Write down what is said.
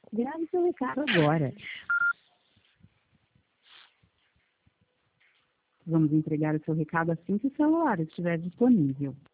Grave seu recado agora. Vamos entregar o seu recado assim que o celular estiver disponível.